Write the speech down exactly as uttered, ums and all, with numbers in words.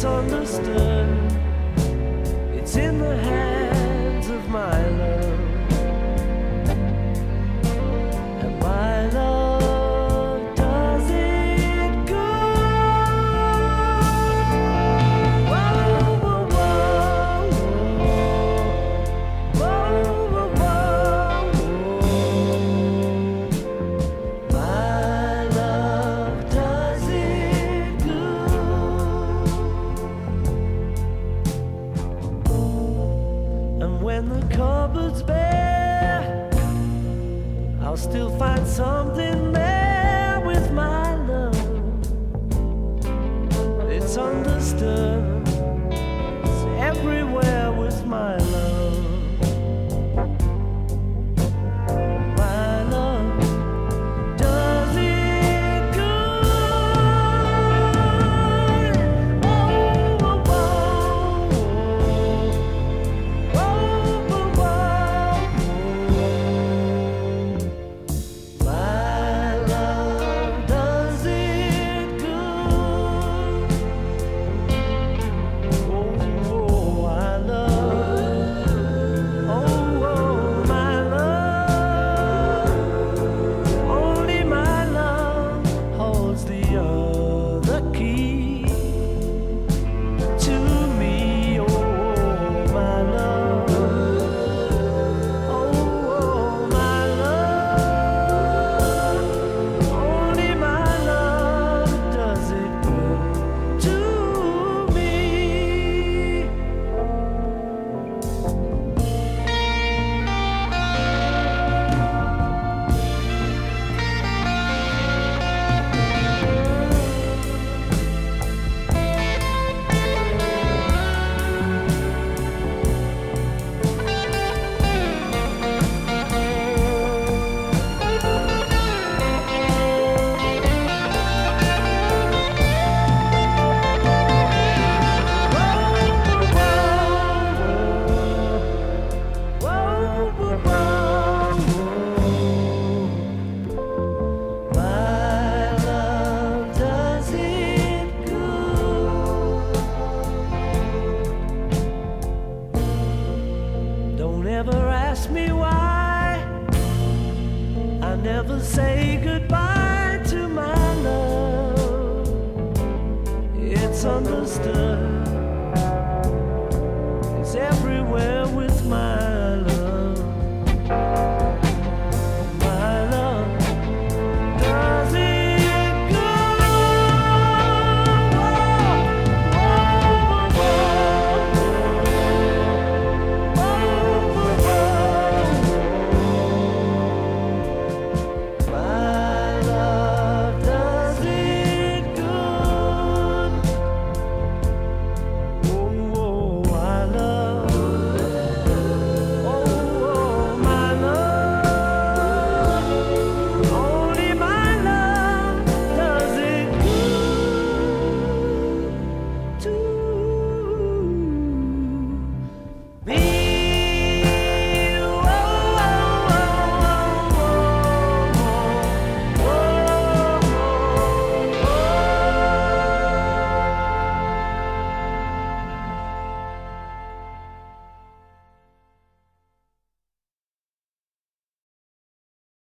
understood. It's in the hands of my love, and my love does it good. Whoa, whoa, whoa, whoa, whoa, whoa, whoa. My love does it good. And when the cupboard's bare, I'll still find something there with my love. It's understood. It's everywhere with my love. My love does it good. Whoa, whoa, whoa, whoa, whoa, whoa. My love does it good. Oh, oh, I love. Oh, oh, my love. Only my love holds the other key to me. Oh, my love. Oh, oh, my love. Only my love does it good to me. Whoa, whoa, whoa. My love does it good. Don't ever ask me why I never say goodbye to my love. It's understood. It's everywhere